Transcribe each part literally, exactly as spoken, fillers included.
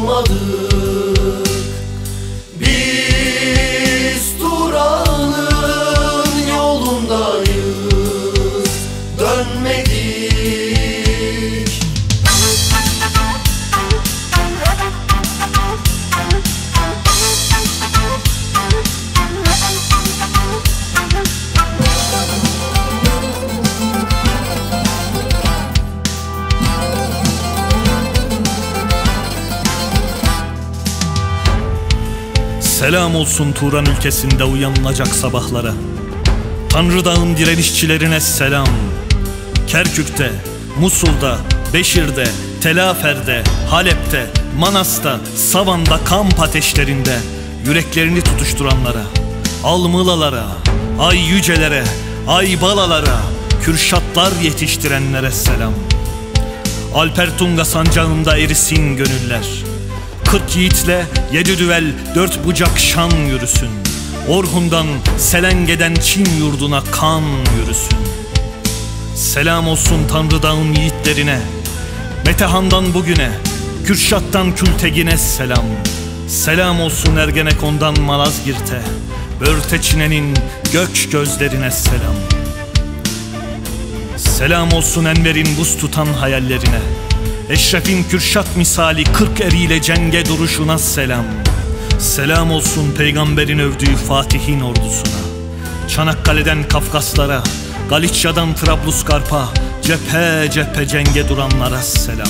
kalmadık. Biz Turan'ın yolundayız, dönmedik. Selam olsun Turan ülkesinde uyanılacak sabahlara. Tanrı Dağ'ın direnişçilerine selam. Kerkük'te, Musul'da, Beşir'de, Telafer'de, Halep'te, Manas'ta, Savan'da kamp ateşlerinde yüreklerini tutuşturanlara, Almılalara, ay yücelere, ay balalara, Kürşatlar yetiştirenlere selam. Alper Tunga sancağında erisin gönüller. Kırk yiğitle yedi düvel dört bucak şan yürüsün. Orhun'dan Selenge'den Çin yurduna kan yürüsün. Selam olsun Tanrı Dağ'ın yiğitlerine, Metehan'dan bugüne, Kürşat'tan Kültegin'e selam. Selam olsun Ergenekon'dan Malazgirt'e, Börteçine'nin gök gözlerine selam. Selam olsun Enver'in buz tutan hayallerine, Eşref'in Kürşat misali kırk eriyle cenge duruşuna selam. Selam olsun peygamberin övdüğü Fatih'in ordusuna, Çanakkale'den Kafkaslara, Galicia'dan Trablusgarp'a, cephe cephe cenge duranlara selam.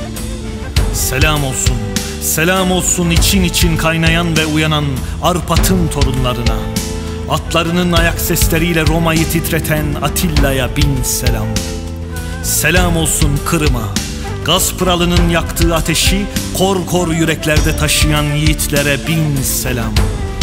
Selam olsun, selam olsun için için kaynayan ve uyanan Arpat'ın torunlarına, atlarının ayak sesleriyle Roma'yı titreten Atilla'ya bin selam. Selam olsun Kırım'a, Gazpıralının yaktığı ateşi kor kor yüreklerde taşıyan yiğitlere bin selam.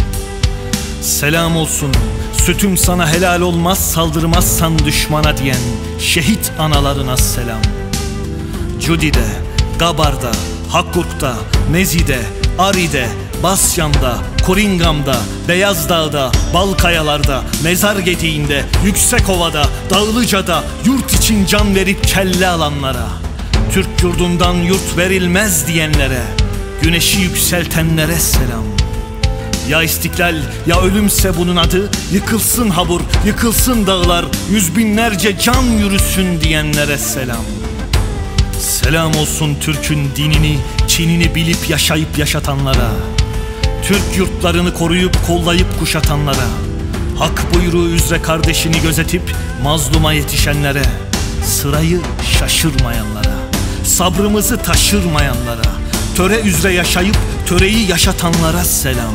Selam olsun sütüm sana helal olmaz saldırmazsan düşmana diyen şehit analarına selam. Cudi'de, Gabar'da, Hakkuk'ta, Nezi'de, Ari'de, Basyan'da, Kuringam'da, Beyazdağ'da, Balkayalar'da, Mezar Gediği'nde, Yüksekova'da, Dağlıca'da yurt için can verip kelle alanlara, Türk yurdundan yurt verilmez diyenlere, güneşi yükseltenlere selam. Ya istiklal ya ölümse bunun adı, yıkılsın Habur, yıkılsın dağlar, yüz binlerce can yürüsün diyenlere selam. Selam olsun Türk'ün dinini, Çin'ini bilip yaşayıp yaşatanlara, Türk yurtlarını koruyup kollayıp kuşatanlara, hak buyruğu üzere kardeşini gözetip mazluma yetişenlere, sırayı şaşırmayanlara, sabrımızı taşırmayanlara, töre üzere yaşayıp töreyi yaşatanlara selam.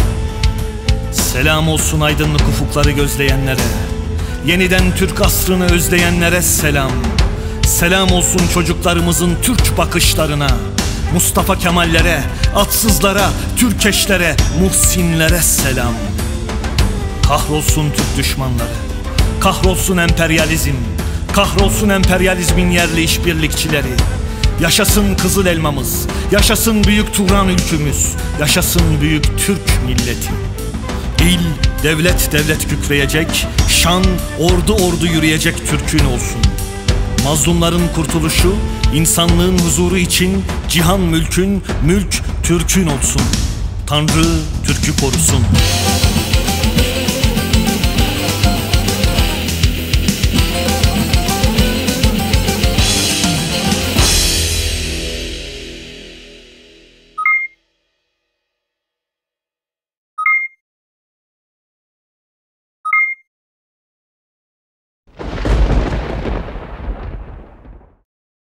Selam olsun aydınlık ufukları gözleyenlere, yeniden Türk asrını özleyenlere selam. Selam olsun çocuklarımızın Türk bakışlarına, Mustafa Kemallere, atsızlara, Türkeşlere, Muhsinlere selam. Kahrolsun Türk düşmanları, kahrolsun emperyalizm, kahrolsun emperyalizmin yerli işbirlikçileri. Yaşasın Kızıl Elmamız, yaşasın büyük Turan ülkümüz, yaşasın büyük Türk milleti. İl, devlet devlet kükreyecek, şan, ordu ordu yürüyecek Türk'ün olsun. Mazlumların kurtuluşu, insanlığın huzuru için cihan mülkün, mülk Türk'ün olsun. Tanrı Türk'ü korusun.